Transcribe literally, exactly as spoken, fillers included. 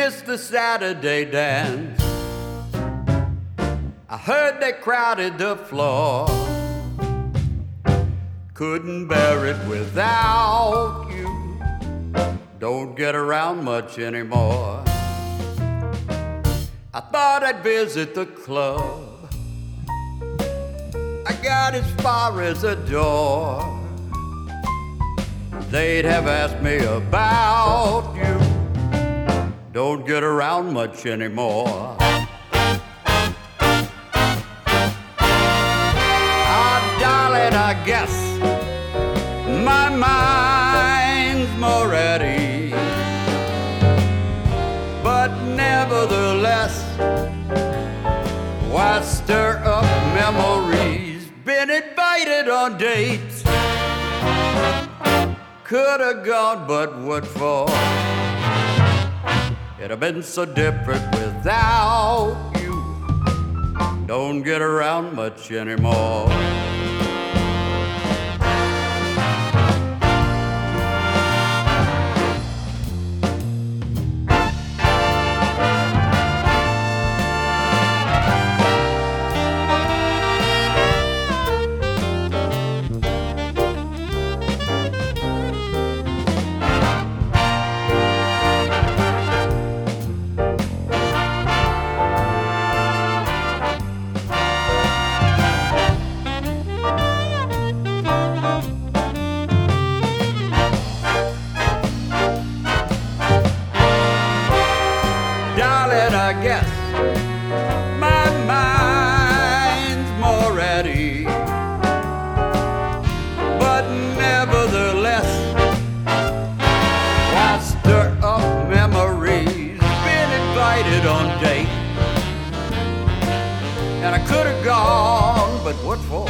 missed the Saturday dance. I heard they crowded the floor. Couldn't bear it without you. Don't get around much anymore. I thought I'd visit the club. I got as far as the door. They'd have asked me about you. Don't get around much anymore. Ah, darling, I guess my mind's more at ease. But nevertheless, why stir up memories? Been invited on dates. Could have gone, but what for? It'd have been so different without you. Don't get around much anymore. Darling, I guess my mind's more at ease. But nevertheless, why stir up memories? Been invited on dates, and I could have gone, but what for?